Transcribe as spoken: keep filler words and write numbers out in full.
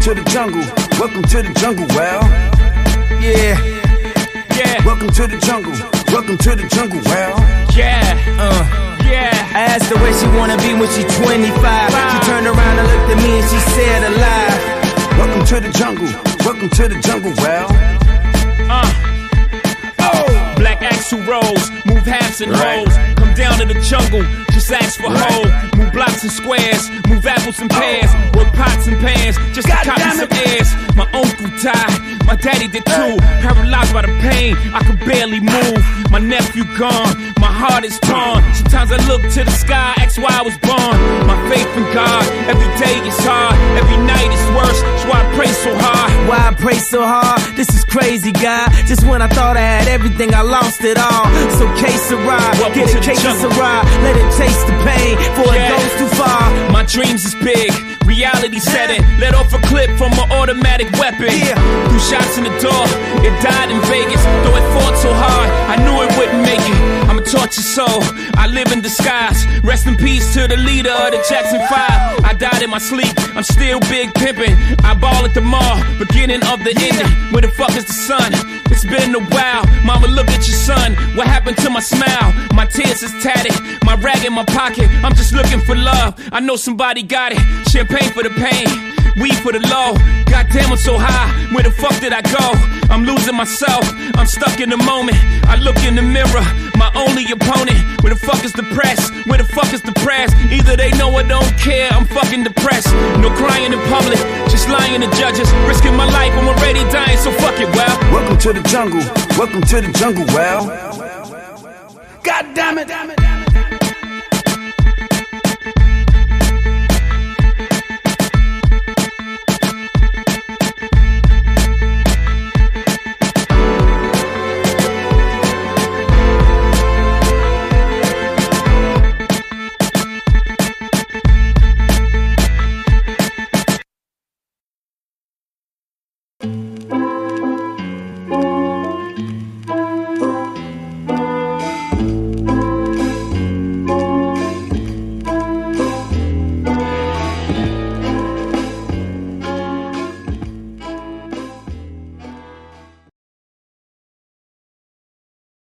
to the jungle. Welcome to the jungle, well. Yeah, yeah. Welcome to the jungle. Welcome to the jungle, well. Yeah, uh, yeah. I asked her where she wanna be when she twenty-five. She turned around and looked at me and she said alive. Welcome to the jungle. Welcome to the jungle, well. Uh. Oh. Black axle rolls, move halves and right. hoes. Come down to the jungle, just ask for right. hoe. Move blocks and squares, move apples and pears. Oh. Work pots and pans, just God to copy some it. airs. My uncle died, my daddy did too. Paralyzed by the pain, I could barely move. My nephew gone, my heart is torn. Sometimes I look to the sky, ask why I was born. My faith in God, every day is hard, every night is worse. That's why I pray so hard. Why I pray so hard? This is crazy, God. Just when I thought I had everything, I lost it all. So case a ride, get a case of ride. Let it taste the pain before yeah. it goes too far. My dreams is big, reality set it. Let off a clip from an automatic weapon. Yeah. Two shots in the door, it died in Vegas. Though it fought so hard, I knew it wouldn't make it. I'm a tortured soul, I live in disguise. Rest in peace to the leader of the Jackson five. I died in my sleep, I'm still big pimping. I ball at the mall, beginning of the ending. Where the fuck is the sun? It's been a while. Mama, look at your son. What happened to my smile? My tears is tatted, my rag in my pocket. I'm just looking for love, I know somebody got it. Champagne for the pain, weed for the low. Goddamn, I'm so high, where the fuck did I go? I'm losing myself, I'm stuck in the moment. I look in the mirror, my only opponent. Where the fuck is the press? Where the fuck is the press? Either they know or don't care, I'm fucking depressed. No crying in public, just lying to judges. Risking my life, I'm already dying, so fuck it, well. Welcome to the jungle, welcome to the jungle, well. God damn it, damn it, damn it.